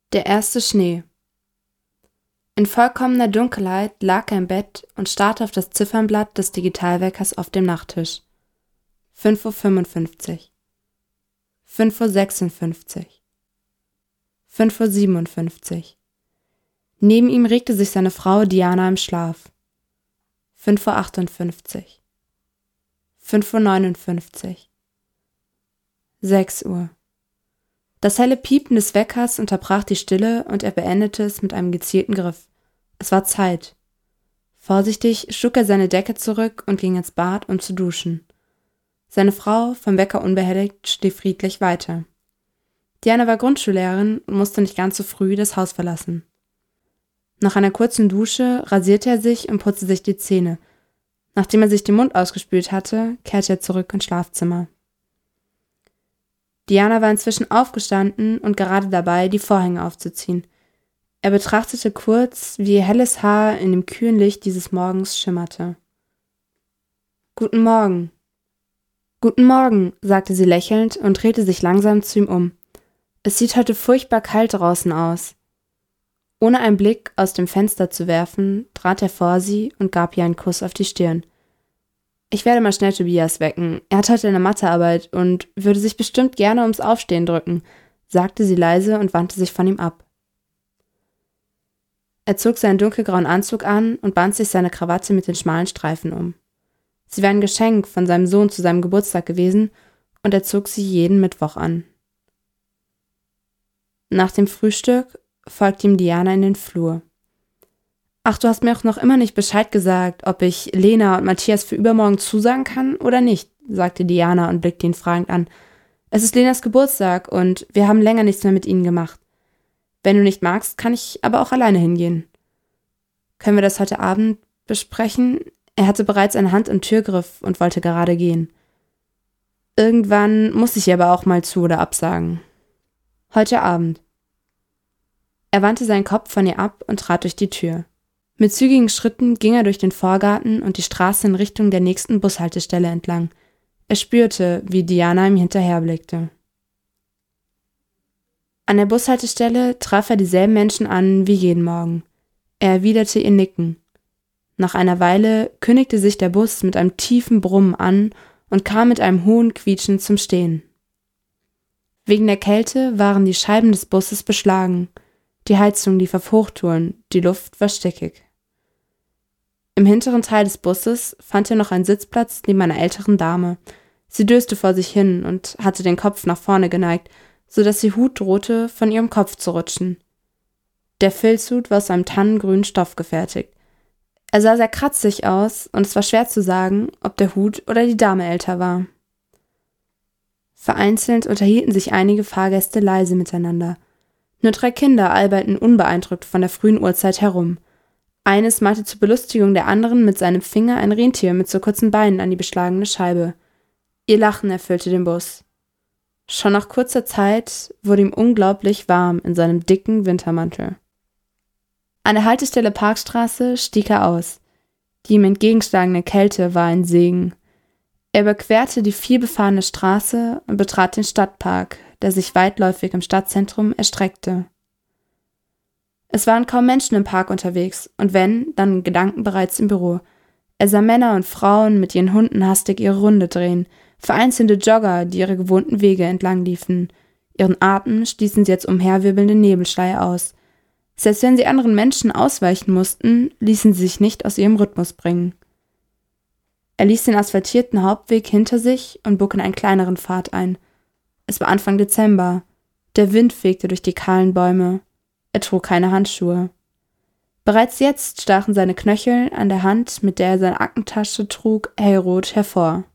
Der erste Schnee. In vollkommener Dunkelheit lag er im Bett und starrte auf das Ziffernblatt des Digitalweckers auf dem Nachttisch. 5:55 Uhr. 5:56 Uhr. 5:57 Uhr. Neben ihm regte sich seine Frau Diana im Schlaf. 5:58 Uhr. 5:59 Uhr. 6 Uhr. Das helle Piepen des Weckers unterbrach die Stille und er beendete es mit einem gezielten Griff. Es war Zeit. Vorsichtig schlug er seine Decke zurück und ging ins Bad, um zu duschen. Seine Frau, vom Wecker unbehelligt, schlief friedlich weiter. Diana war Grundschullehrerin und musste nicht ganz so früh das Haus verlassen. Nach einer kurzen Dusche rasierte er sich und putzte sich die Zähne. Nachdem er sich den Mund ausgespült hatte, kehrte er zurück ins Schlafzimmer. Diana war inzwischen aufgestanden und gerade dabei, die Vorhänge aufzuziehen. Er betrachtete kurz, wie ihr helles Haar in dem kühlen Licht dieses Morgens schimmerte. »Guten Morgen.« »Guten Morgen«, sagte sie lächelnd und drehte sich langsam zu ihm um. »Es sieht heute furchtbar kalt draußen aus.« Ohne einen Blick aus dem Fenster zu werfen, trat er vor sie und gab ihr einen Kuss auf die Stirn. »Ich werde mal schnell Tobias wecken. Er hat heute eine Mathearbeit und würde sich bestimmt gerne ums Aufstehen drücken«, sagte sie leise und wandte sich von ihm ab. Er zog seinen dunkelgrauen Anzug an und band sich seine Krawatte mit den schmalen Streifen um. Sie war ein Geschenk von seinem Sohn zu seinem Geburtstag gewesen und er zog sie jeden Mittwoch an. Nach dem Frühstück folgte ihm Diana in den Flur. »Ach, du hast mir auch noch immer nicht Bescheid gesagt, ob ich Lena und Matthias für übermorgen zusagen kann oder nicht«, sagte Diana und blickte ihn fragend an. »Es ist Lenas Geburtstag und wir haben länger nichts mehr mit ihnen gemacht. Wenn du nicht magst, kann ich aber auch alleine hingehen.« »Können wir das heute Abend besprechen?« Er hatte bereits eine Hand im Türgriff und wollte gerade gehen. »Irgendwann muss ich aber auch mal zu- oder absagen.« »Heute Abend.« Er wandte seinen Kopf von ihr ab und trat durch die Tür. Mit zügigen Schritten ging er durch den Vorgarten und die Straße in Richtung der nächsten Bushaltestelle entlang. Er spürte, wie Diana ihm hinterherblickte. An der Bushaltestelle traf er dieselben Menschen an wie jeden Morgen. Er erwiderte ihr Nicken. Nach einer Weile kündigte sich der Bus mit einem tiefen Brummen an und kam mit einem hohen Quietschen zum Stehen. Wegen der Kälte waren die Scheiben des Busses beschlagen. Die Heizung lief auf Hochtouren, die Luft war stickig. Im hinteren Teil des Busses fand er noch einen Sitzplatz neben einer älteren Dame. Sie döste vor sich hin und hatte den Kopf nach vorne geneigt, so dass ihr Hut drohte, von ihrem Kopf zu rutschen. Der Filzhut war aus einem tannengrünen Stoff gefertigt. Er sah sehr kratzig aus und es war schwer zu sagen, ob der Hut oder die Dame älter war. Vereinzelt unterhielten sich einige Fahrgäste leise miteinander. Nur 3 Kinder alberten unbeeindruckt von der frühen Uhrzeit herum. Eines malte zur Belustigung der anderen mit seinem Finger ein Rentier mit so kurzen Beinen an die beschlagene Scheibe. Ihr Lachen erfüllte den Bus. Schon nach kurzer Zeit wurde ihm unglaublich warm in seinem dicken Wintermantel. An der Haltestelle Parkstraße stieg er aus. Die ihm entgegenschlagende Kälte war ein Segen. Er überquerte die vielbefahrene Straße und betrat den Stadtpark, der sich weitläufig im Stadtzentrum erstreckte. Es waren kaum Menschen im Park unterwegs und wenn, dann in Gedanken bereits im Büro. Er sah Männer und Frauen mit ihren Hunden hastig ihre Runde drehen, vereinzelte Jogger, die ihre gewohnten Wege entlang liefen. Ihren Atem stießen sie als umherwirbelnde Nebelschleier aus. Selbst wenn sie anderen Menschen ausweichen mussten, ließen sie sich nicht aus ihrem Rhythmus bringen. Er ließ den asphaltierten Hauptweg hinter sich und bog in einen kleineren Pfad ein. Es war Anfang Dezember. Der Wind fegte durch die kahlen Bäume. Er trug keine Handschuhe. Bereits jetzt stachen seine Knöchel an der Hand, mit der er seine Aktentasche trug, hellrot hervor.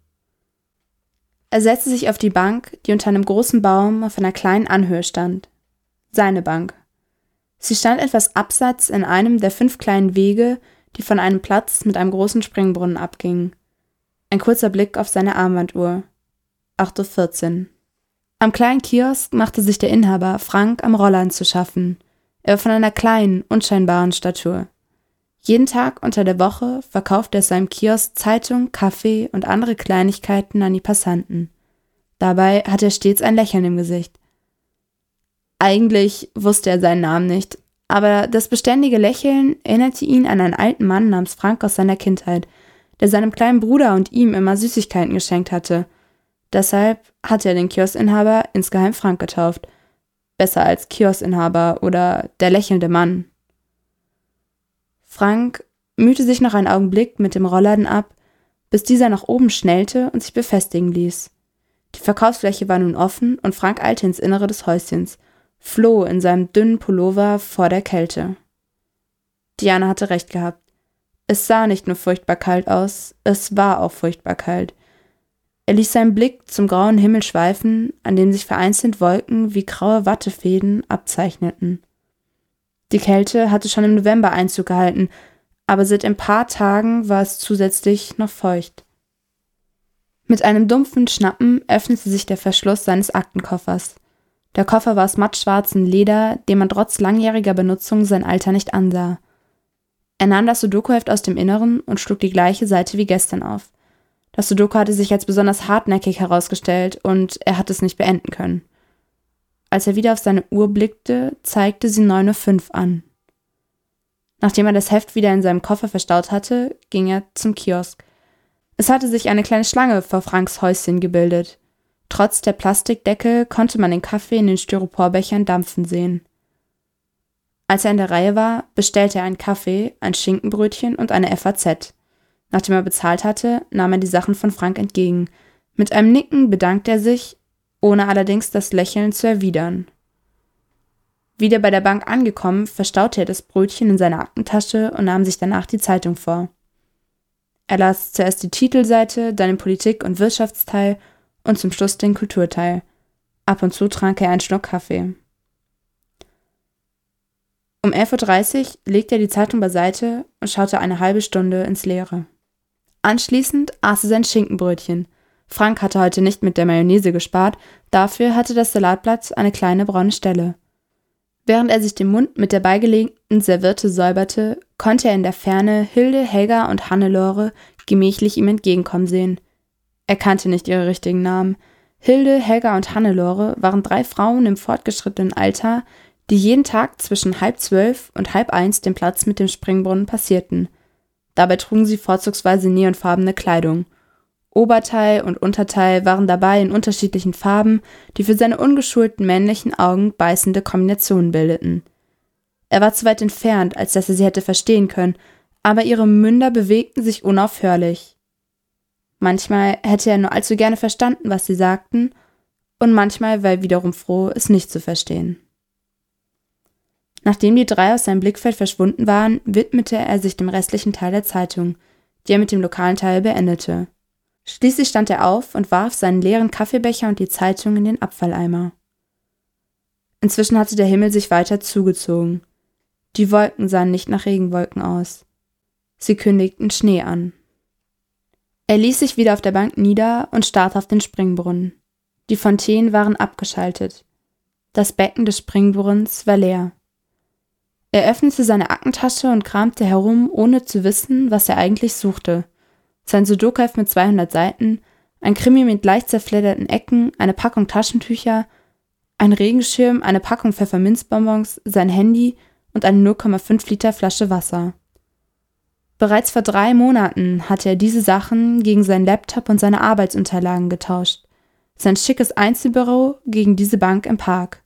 Er setzte sich auf die Bank, die unter einem großen Baum auf einer kleinen Anhöhe stand. Seine Bank. Sie stand etwas abseits in einem der 5 kleinen Wege, die von einem Platz mit einem großen Springbrunnen abgingen. Ein kurzer Blick auf seine Armbanduhr. 8:14 Uhr. Am kleinen Kiosk machte sich der Inhaber, Frank, am Rollern zu schaffen. Er war von einer kleinen, unscheinbaren Statur. Jeden Tag unter der Woche verkaufte er seinem Kiosk Zeitung, Kaffee und andere Kleinigkeiten an die Passanten. Dabei hatte er stets ein Lächeln im Gesicht. Eigentlich wusste er seinen Namen nicht, aber das beständige Lächeln erinnerte ihn an einen alten Mann namens Frank aus seiner Kindheit, der seinem kleinen Bruder und ihm immer Süßigkeiten geschenkt hatte. Deshalb hatte er den Kioskinhaber insgeheim Frank getauft. Besser als Kioskinhaber oder der lächelnde Mann. Frank mühte sich noch einen Augenblick mit dem Rollladen ab, bis dieser nach oben schnellte und sich befestigen ließ. Die Verkaufsfläche war nun offen und Frank eilte ins Innere des Häuschens, floh in seinem dünnen Pullover vor der Kälte. Diana hatte recht gehabt. Es sah nicht nur furchtbar kalt aus, es war auch furchtbar kalt. Er ließ seinen Blick zum grauen Himmel schweifen, an dem sich vereinzelt Wolken wie graue Wattefäden abzeichneten. Die Kälte hatte schon im November Einzug gehalten, aber seit ein paar Tagen war es zusätzlich noch feucht. Mit einem dumpfen Schnappen öffnete sich der Verschluss seines Aktenkoffers. Der Koffer war aus mattschwarzem Leder, dem man trotz langjähriger Benutzung sein Alter nicht ansah. Er nahm das Sudoku-Heft aus dem Inneren und schlug die gleiche Seite wie gestern auf. Das Sudoku hatte sich als besonders hartnäckig herausgestellt und er hatte es nicht beenden können. Als er wieder auf seine Uhr blickte, zeigte sie 9:05 Uhr an. Nachdem er das Heft wieder in seinem Koffer verstaut hatte, ging er zum Kiosk. Es hatte sich eine kleine Schlange vor Franks Häuschen gebildet. Trotz der Plastikdeckel konnte man den Kaffee in den Styroporbechern dampfen sehen. Als er in der Reihe war, bestellte er einen Kaffee, ein Schinkenbrötchen und eine FAZ. Nachdem er bezahlt hatte, nahm er die Sachen von Frank entgegen. Mit einem Nicken bedankte er sich, ohne allerdings das Lächeln zu erwidern. Wieder bei der Bank angekommen, verstaute er das Brötchen in seiner Aktentasche und nahm sich danach die Zeitung vor. Er las zuerst die Titelseite, dann den Politik- und Wirtschaftsteil und zum Schluss den Kulturteil. Ab und zu trank er einen Schluck Kaffee. Um 11:30 Uhr legte er die Zeitung beiseite und schaute eine halbe Stunde ins Leere. Anschließend aß er sein Schinkenbrötchen. Frank hatte heute nicht mit der Mayonnaise gespart, dafür hatte das Salatblatt eine kleine braune Stelle. Während er sich den Mund mit der beigelegten Serviette säuberte, konnte er in der Ferne Hilde, Helga und Hannelore gemächlich ihm entgegenkommen sehen. Er kannte nicht ihre richtigen Namen. Hilde, Helga und Hannelore waren 3 Frauen im fortgeschrittenen Alter, die jeden Tag zwischen 10:30 und 12:30 den Platz mit dem Springbrunnen passierten. Dabei trugen sie vorzugsweise neonfarbene Kleidung. Oberteil und Unterteil waren dabei in unterschiedlichen Farben, die für seine ungeschulten männlichen Augen beißende Kombinationen bildeten. Er war zu weit entfernt, als dass er sie hätte verstehen können, aber ihre Münder bewegten sich unaufhörlich. Manchmal hätte er nur allzu gerne verstanden, was sie sagten, und manchmal war er wiederum froh, es nicht zu verstehen. Nachdem die 3 aus seinem Blickfeld verschwunden waren, widmete er sich dem restlichen Teil der Zeitung, die er mit dem lokalen Teil beendete. Schließlich stand er auf und warf seinen leeren Kaffeebecher und die Zeitung in den Abfalleimer. Inzwischen hatte der Himmel sich weiter zugezogen. Die Wolken sahen nicht nach Regenwolken aus. Sie kündigten Schnee an. Er ließ sich wieder auf der Bank nieder und starrte auf den Springbrunnen. Die Fontänen waren abgeschaltet. Das Becken des Springbrunnens war leer. Er öffnete seine Aktentasche und kramte herum, ohne zu wissen, was er eigentlich suchte. Sein Sudoku-Heft mit 200 Seiten, ein Krimi mit leicht zerfledderten Ecken, eine Packung Taschentücher, ein Regenschirm, eine Packung Pfefferminzbonbons, sein Handy und eine 0,5 Liter Flasche Wasser. Bereits vor 3 Monaten hatte er diese Sachen gegen seinen Laptop und seine Arbeitsunterlagen getauscht. Sein schickes Einzelbüro gegen diese Bank im Park.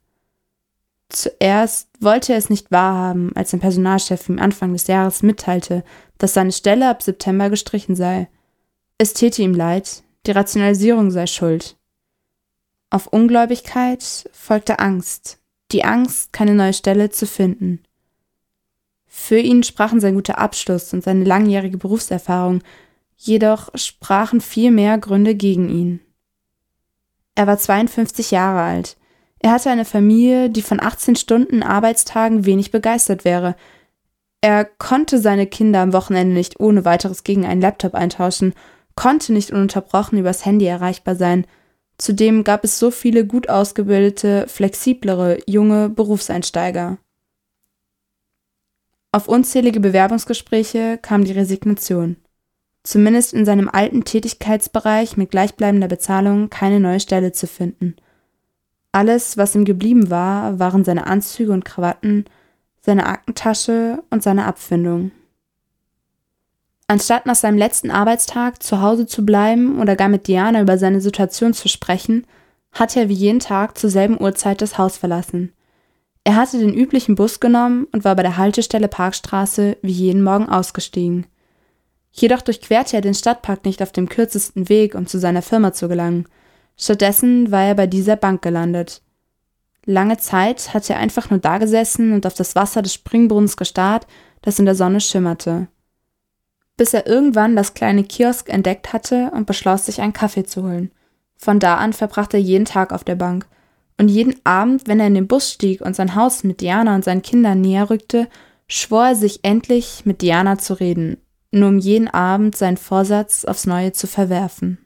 Zuerst wollte er es nicht wahrhaben, als sein Personalchef ihm Anfang des Jahres mitteilte, dass seine Stelle ab September gestrichen sei. Es täte ihm leid, die Rationalisierung sei schuld. Auf Ungläubigkeit folgte Angst, die Angst, keine neue Stelle zu finden. Für ihn sprachen sein guter Abschluss und seine langjährige Berufserfahrung, jedoch sprachen viel mehr Gründe gegen ihn. Er war 52 Jahre alt. Er hatte eine Familie, die von 18 Stunden Arbeitstagen wenig begeistert wäre. Er konnte seine Kinder am Wochenende nicht ohne weiteres gegen einen Laptop eintauschen, konnte nicht ununterbrochen übers Handy erreichbar sein. Zudem gab es so viele gut ausgebildete, flexiblere, junge Berufseinsteiger. Auf unzählige Bewerbungsgespräche kam die Resignation. Zumindest in seinem alten Tätigkeitsbereich mit gleichbleibender Bezahlung keine neue Stelle zu finden. Alles, was ihm geblieben war, waren seine Anzüge und Krawatten, seine Aktentasche und seine Abfindung. Anstatt nach seinem letzten Arbeitstag zu Hause zu bleiben oder gar mit Diana über seine Situation zu sprechen, hatte er wie jeden Tag zur selben Uhrzeit das Haus verlassen. Er hatte den üblichen Bus genommen und war bei der Haltestelle Parkstraße wie jeden Morgen ausgestiegen. Jedoch durchquerte er den Stadtpark nicht auf dem kürzesten Weg, um zu seiner Firma zu gelangen. Stattdessen war er bei dieser Bank gelandet. Lange Zeit hatte er einfach nur dagesessen und auf das Wasser des Springbrunnens gestarrt, das in der Sonne schimmerte. Bis er irgendwann das kleine Kiosk entdeckt hatte und beschloss, sich einen Kaffee zu holen. Von da an verbrachte er jeden Tag auf der Bank. Und jeden Abend, wenn er in den Bus stieg und sein Haus mit Diana und seinen Kindern näher rückte, schwor er sich endlich, mit Diana zu reden, nur um jeden Abend seinen Vorsatz aufs Neue zu verwerfen.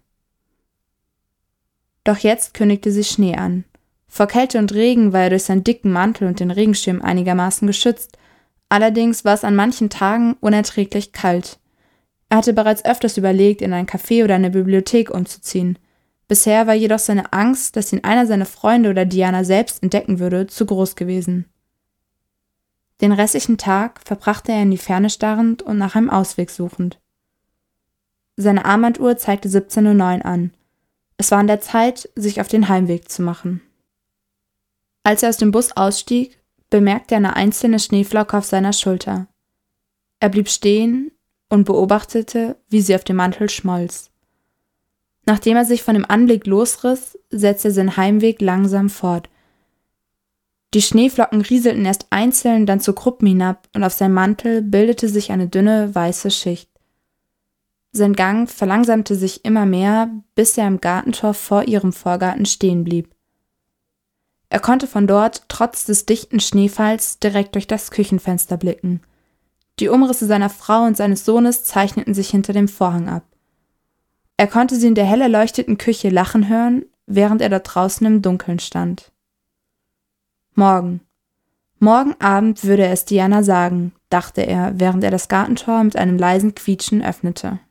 Doch jetzt kündigte sich Schnee an. Vor Kälte und Regen war er durch seinen dicken Mantel und den Regenschirm einigermaßen geschützt. Allerdings war es an manchen Tagen unerträglich kalt. Er hatte bereits öfters überlegt, in ein Café oder eine Bibliothek umzuziehen. Bisher war jedoch seine Angst, dass ihn einer seiner Freunde oder Diana selbst entdecken würde, zu groß gewesen. Den restlichen Tag verbrachte er in die Ferne starrend und nach einem Ausweg suchend. Seine Armbanduhr zeigte 17:09 Uhr an. Es war an der Zeit, sich auf den Heimweg zu machen. Als er aus dem Bus ausstieg, bemerkte er eine einzelne Schneeflocke auf seiner Schulter. Er blieb stehen und beobachtete, wie sie auf dem Mantel schmolz. Nachdem er sich von dem Anblick losriss, setzte er seinen Heimweg langsam fort. Die Schneeflocken rieselten erst einzeln, dann zu Gruppen hinab, und auf seinem Mantel bildete sich eine dünne, weiße Schicht. Sein Gang verlangsamte sich immer mehr, bis er am Gartentor vor ihrem Vorgarten stehen blieb. Er konnte von dort, trotz des dichten Schneefalls, direkt durch das Küchenfenster blicken. Die Umrisse seiner Frau und seines Sohnes zeichneten sich hinter dem Vorhang ab. Er konnte sie in der hell erleuchteten Küche lachen hören, während er dort draußen im Dunkeln stand. Morgen Abend würde er es Diana sagen, dachte er, während er das Gartentor mit einem leisen Quietschen öffnete.